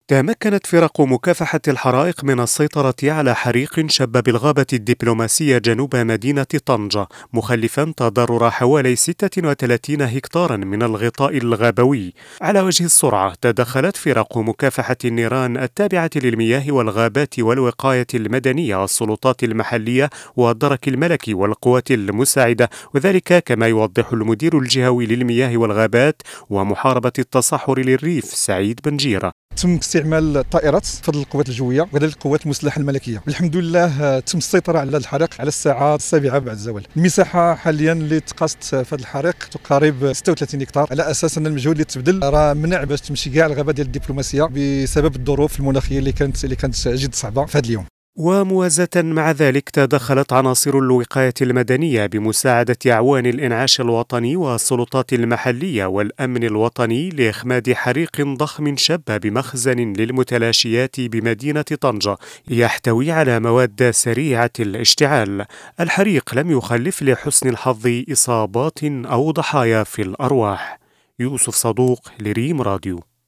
تمكنت فرق مكافحة الحرائق من السيطرة على حريق شب بالغابة الدبلوماسية جنوب مدينة طنجة، مخلفا تضرر حوالي 36 هكتارا من الغطاء الغابوي. على وجه السرعة تدخلت فرق مكافحة النيران التابعة للمياه والغابات والوقاية المدنية والسلطات المحلية والدرك الملكي والقوات المساعدة، وذلك كما يوضح المدير الجهوي للمياه والغابات ومحاربة التصحر للريف سعيد بنجيرة. تم استعمال الطائرات فضل القوات الجويه وكذلك القوات المسلحه الملكيه. الحمد لله تم السيطره على الحريق على الساعه 7 بعد الزوال. المساحه حاليا اللي تقاست في هذا الحريق تقارب 36 هكتار، على اساس ان المجهود اللي تبذل راه منع باش تمشي كاع الغابه ديال الدبلوماسيه بسبب الظروف المناخيه اللي كانت جد صعبه في هذا اليوم. وموازاة مع ذلك تدخلت عناصر الوقاية المدنية بمساعدة أعوان الإنعاش الوطني والسلطات المحلية والأمن الوطني لإخماد حريق ضخم شب بمخزن للمتلاشيات بمدينة طنجة يحتوي على مواد سريعة الاشتعال. الحريق لم يخلف لحسن الحظ إصابات أو ضحايا في الأرواح. يوسف صدوق لريم راديو.